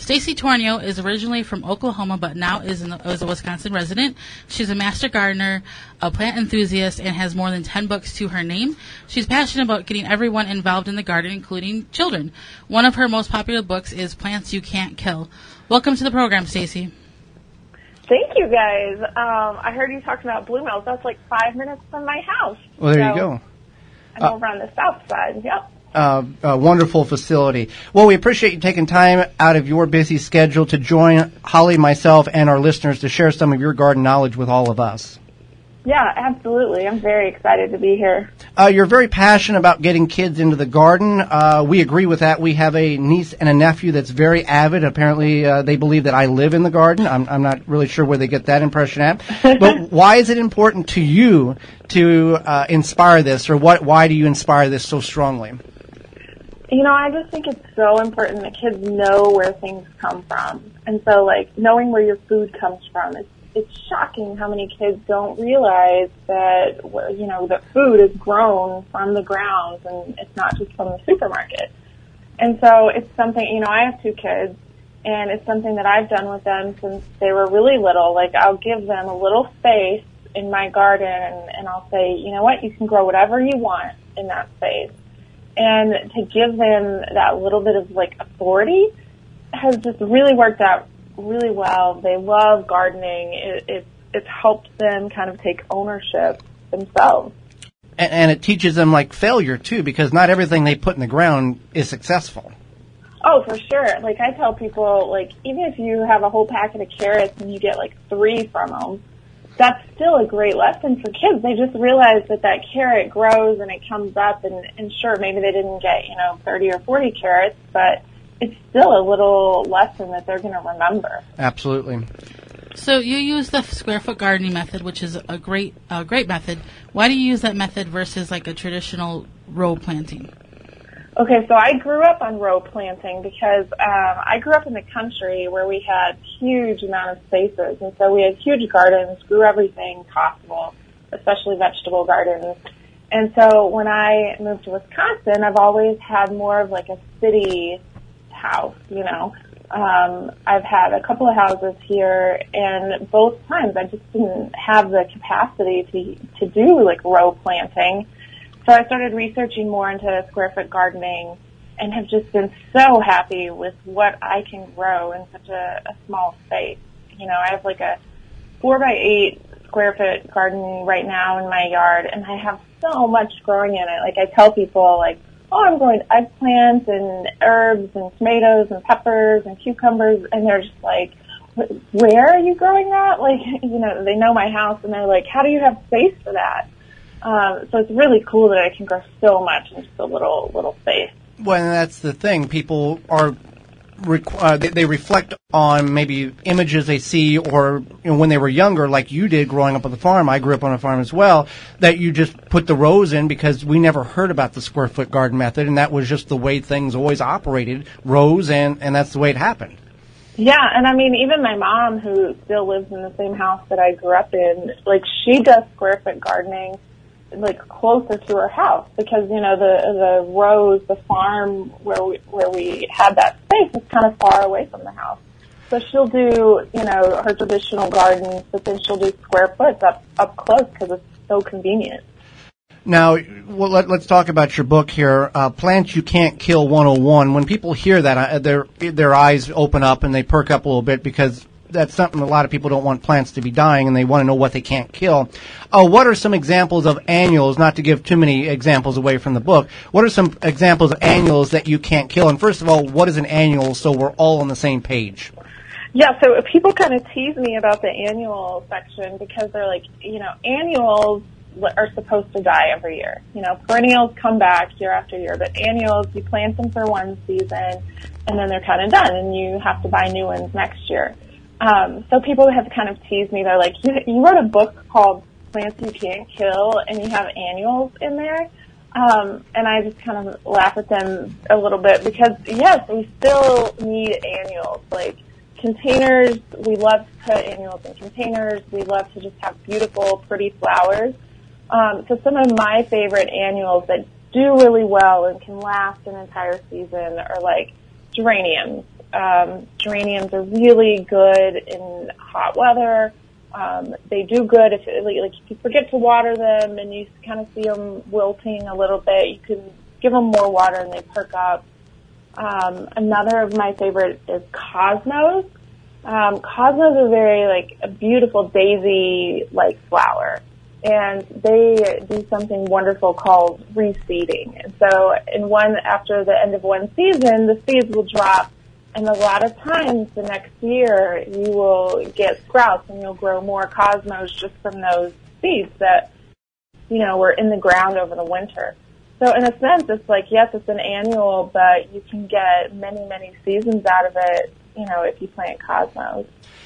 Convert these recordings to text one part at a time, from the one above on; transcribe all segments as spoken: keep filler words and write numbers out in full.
Stacy Tornio is originally from Oklahoma, but now is, in the, is a Wisconsin resident. She's a master gardener, a plant enthusiast, and has more than ten books to her name. She's passionate about getting everyone involved in the garden, including children. One of her most popular books is Plants You Can't Kill. Welcome to the program, Stacy. Thank you, guys. Um, I heard you talking about Blue Mills. That's like five minutes from my house. Well, there so you go. I'm uh, over on the south side. Yep. Uh, a wonderful facility. Well, we appreciate you taking time out of your busy schedule to join Holly, myself, and our listeners to share some of your garden knowledge with all of us. Yeah, absolutely. I'm very excited to be here. Uh, you're very passionate about getting kids into the garden. Uh, we agree with that. We have a niece and a nephew that's very avid. Apparently, uh, they believe that I live in the garden. I'm, I'm not really sure where they get that impression at. But why is it important to you to uh, inspire this, or what? Why do you inspire this so strongly? You know, I just think it's so important that kids know where things come from. And so, like, knowing where your food comes from, it's, it's shocking how many kids don't realize that, you know, that food is grown from the grounds and it's not just from the supermarket. And so it's something, you know, I have two kids, and it's something that I've done with them since they were really little. Like, I'll give them a little space in my garden, and, and I'll say, you know what, you can grow whatever you want in that space. And to give them that little bit of, like, authority has just really worked out really well. They love gardening. It, it, it's helped them kind of take ownership themselves. And, and it teaches them, like, failure, too, because not everything they put in the ground is successful. Oh, for sure. Like, I tell people, like, even if you have a whole packet of carrots and you get, like, three from them, that's still a great lesson for kids. They just realize that that carrot grows and it comes up, and, and sure, maybe they didn't get, you know, thirty or forty carrots, but it's still a little lesson that they're going to remember. Absolutely. So you use the square foot gardening method, which is a great, a great method. Why do you use that method versus like a traditional row planting? Okay, so I grew up on row planting because um, I grew up in the country where we had huge amount of spaces, and so we had huge gardens, grew everything possible, especially vegetable gardens. And so when I moved to Wisconsin, I've always had more of like a city house, you know. Um, I've had a couple of houses here, and both times I just didn't have the capacity to to do like row planting. So I started researching more into square foot gardening and have just been so happy with what I can grow in such a, a small space. You know, I have like a four by eight square foot garden right now in my yard, and I have so much growing in it. Like, I tell people, like, oh, I'm growing eggplants and herbs and tomatoes and peppers and cucumbers, and they're just like, where are you growing that? Like, you know, they know my house, and they're like, how do you have space for that? Um, so it's really cool that I can grow so much in just a little little space. Well, and that's the thing. People are uh, they, they reflect on maybe images they see, or you know, when they were younger, like you did growing up on the farm. I grew up on a farm as well. That you just put the rows in because we never heard about the square foot garden method, and that was just the way things always operated. Rows, and and that's the way it happened. Yeah, and I mean, even my mom, who still lives in the same house that I grew up in, like, she does square foot gardening like closer to her house because, you know, the the rows, the farm where we where we had that space is kind of far away from the house. So she'll do, you know, her traditional gardens, but then she'll do square foot up up close because it's so convenient. Now, well, let, let's talk about your book here, uh, Plants You Can't Kill one oh one. When people hear that, uh, their their eyes open up and they perk up a little bit because that's something a lot of people don't want plants to be dying, and they want to know what they can't kill. Uh, what are some examples of annuals, not to give too many examples away from the book, what are some examples of annuals that you can't kill? And first of all, what is an annual so we're all on the same page? Yeah, so people kind of tease me about the annual section because they're like, you know, annuals are supposed to die every year. You know, perennials come back year after year, but annuals, you plant them for one season, and then they're kind of done, and you have to buy new ones next year. Um, so people have kind of teased me. They're like, you, you wrote a book called Plants You Can't Kill, and you have annuals in there. Um, and I just kind of laugh at them a little bit because, yes, we still need annuals. Like, containers, we love to put annuals in containers. We love to just have beautiful, pretty flowers. Um, so some of my favorite annuals that do really well and can last an entire season are like geraniums Um, geraniums are really good in hot weather. Um, they do good if, like, like if you forget to water them and you kind of see them wilting a little bit, you can give them more water and they perk up. Um, another of my favorite is cosmos. Um, cosmos are very, like, a beautiful daisy-like flower. And they do something wonderful called reseeding. And so in one, after the end of one season, the seeds will drop. And a lot of times the next year you will get sprouts and you'll grow more cosmos just from those seeds that, you know, were in the ground over the winter. So in a sense, it's like, yes, it's an annual, but you can get many, many seasons out of it, you know, if you plant cosmos.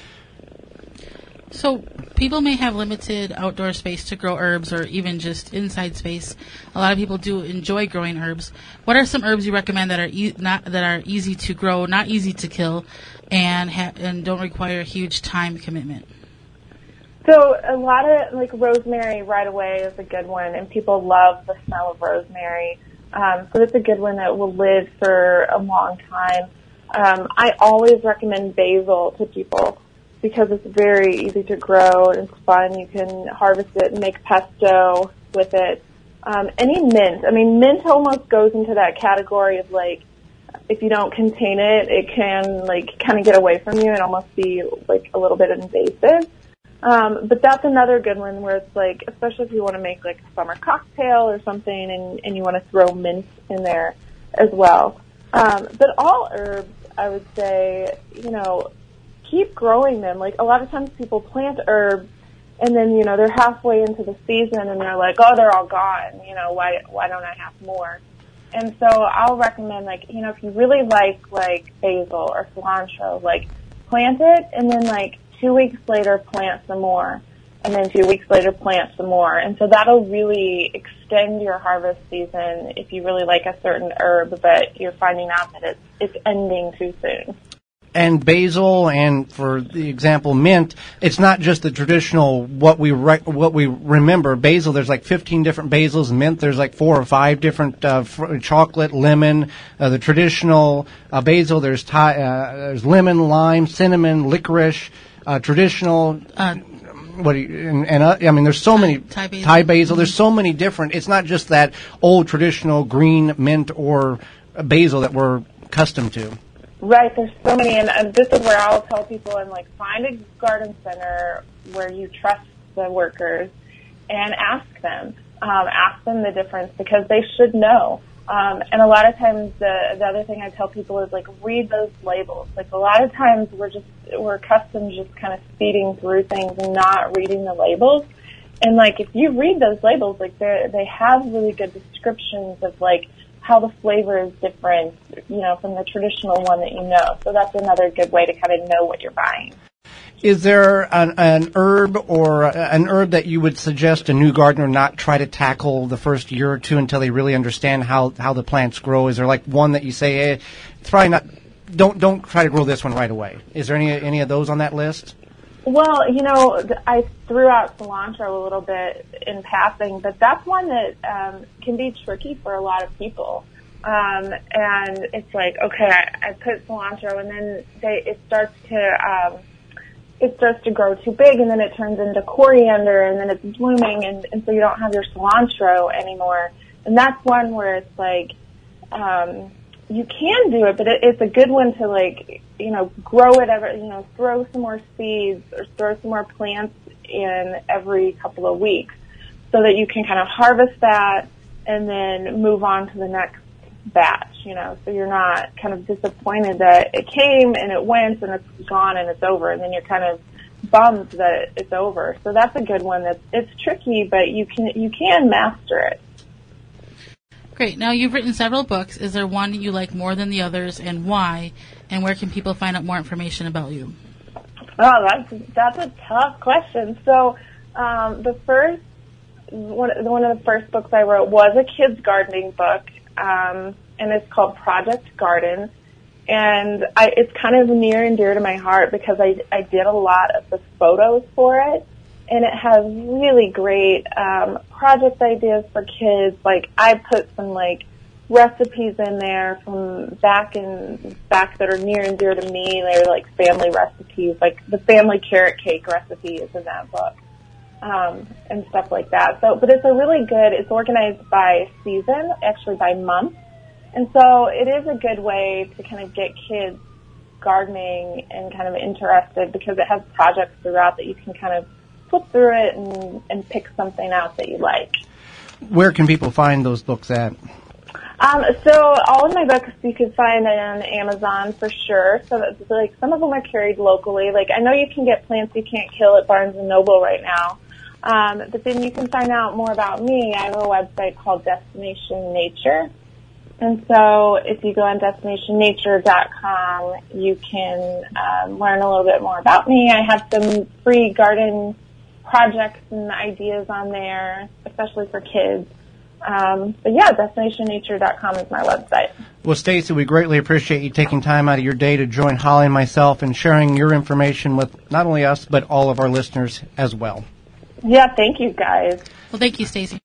So people may have limited outdoor space to grow herbs or even just inside space. A lot of people do enjoy growing herbs. What are some herbs you recommend that are e- not that are easy to grow, not easy to kill, and ha- and don't require a huge time commitment? So a lot of, like, rosemary right away is a good one, and people love the smell of rosemary. Um, so it's a good one that will live for a long time. Um, I always recommend basil to people, because it's very easy to grow and it's fun. You can harvest it and make pesto with it. Um, any mint. I mean, mint almost goes into that category of, like, if you don't contain it, it can, like, kind of get away from you and almost be, like, a little bit invasive. Um, but that's another good one where it's, like, especially if you want to make, like, a summer cocktail or something and, and you want to throw mint in there as well. Um, but all herbs, I would say, you know, keep growing them. Like, a lot of times people plant herbs and then, you know, they're halfway into the season and they're like, oh, they're all gone. You know, why, why don't I have more? And so I'll recommend, like, you know, if you really like, like, basil or cilantro, like, plant it and then, like, two weeks later plant some more. And then two weeks later plant some more. And so that'll really extend your harvest season if you really like a certain herb, but you're finding out that it's, it's ending too soon. And basil, and for the example, mint, it's not just the traditional what we re- what we remember. Basil, there's like fifteen different basils. Mint, there's like four or five different uh, fr- chocolate, lemon. Uh, the traditional uh, basil, there's Thai, uh, there's lemon, lime, cinnamon, licorice. Uh, traditional. Uh, What do you, and, and uh, I mean, there's so many Thai basil. Thai basil. There's so many different. It's not just that old traditional green mint or basil that we're accustomed to. Right, there's so many, and, and this is where I'll tell people, and, like, find a garden center where you trust the workers and ask them. Um, ask them the difference because they should know. Um, and a lot of times the, the other thing I tell people is, like, read those labels. Like, a lot of times we're just, we're accustomed to just kind of speeding through things and not reading the labels. And, like, if you read those labels, like, they they have really good descriptions of, like, how the flavor is different, you know, from the traditional one that you know. So that's another good way to kind of know what you're buying. Is there an, an herb or an herb that you would suggest a new gardener not try to tackle the first year or two until they really understand how, how the plants grow? Is there like one that you say, hey, it's probably not, don't don't try to grow this one right away? Is there any any of those on that list? Well, you know, I threw out cilantro a little bit in passing, but that's one that um, can be tricky for a lot of people. Um, and it's like, okay, I, I put cilantro, and then they, it starts to um, it starts to grow too big, and then it turns into coriander, and then it's blooming, and, and so you don't have your cilantro anymore. And that's one where it's like, um, you can do it, but it, it's a good one to, like, you know, grow it every, you know, throw some more seeds or throw some more plants in every couple of weeks so that you can kind of harvest that and then move on to the next batch, you know, so you're not kind of disappointed that it came and it went and it's gone and it's over, and then you're kind of bummed that it's over. So that's a good one. That's, it's tricky, but you can, you can master it. Great. Now, you've written several books. Is there one you like more than the others, and why? And where can people find out more information about you? Oh, that's that's a tough question. So, um, the first one, one of the first books I wrote was a kids gardening book, um, and it's called Project Garden. And I, it's kind of near and dear to my heart because I I did a lot of the photos for it. And it has really great um, project ideas for kids. Like, I put some, like, recipes in there from back in back that are near and dear to me. They're like family recipes, like the family carrot cake recipe is in that book, um, and stuff like that. So, but it's a really good. It's organized by season, actually by month, and so it is a good way to kind of get kids gardening and kind of interested because it has projects throughout that you can kind of flip through it and, and pick something out that you like. Where can people find those books at? Um, so all of my books you can find on Amazon for sure. So that's, like some of them are carried locally. Like I know you can get Plants You Can't Kill at Barnes and Noble right now. Um, but then you can find out more about me. I have a website called Destination Nature. And so if you go on destination nature dot com, you can um, learn a little bit more about me. I have some free garden projects and ideas on there, especially for kids. Um, but yeah, destination nature dot com is my website. Well, Stacy, we greatly appreciate you taking time out of your day to join Holly and myself and sharing your information with not only us, but all of our listeners as well. Yeah, thank you guys. Well, thank you, Stacy.